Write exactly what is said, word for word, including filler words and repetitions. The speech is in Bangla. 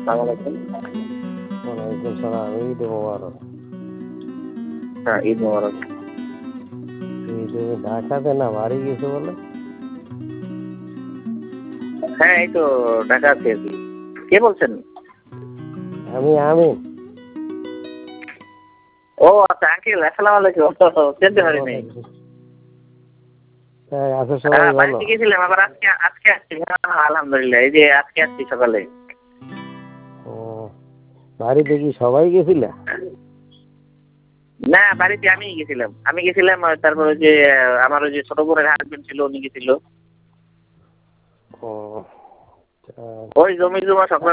আসসালামু আলাইকুম। ওয়ালাইকুম সালাম। ঈদ মোবারক। হ্যাঁ, ঈদ মোবারক। এই যে ঢাকাতে না বাড়ি গেছে বলে? হ্যাঁ, এই তো ঢাকা আছি আর কি। কে বলছেন? আমি আমিন। ও আচ্ছা, আঙ্কেল আসসালামু আলাইকুম। চিনতে পারি নাই। হ্যাঁ, আছে সবাই হ্যাঁ, ভালো? বাড়িতে গেছিলাম, আবার আজকে আজকে আসছি। হ্যাঁ, আলহামদুলিল্লাহ। এই যে আজকে আসছি সকালে। ও, বাড়িতে কি সবাই গেছিল? না, বাড়িতে আমি গেছিলাম। আমি গেছিলাম, আর তারপর ওই যে আহ, আমার ওই যে ছোট বোনের হাজবেন্ড ছিল, উনি গেছিল। ও, আচ্ছা। ওই জমি জমা সংক্রান্ত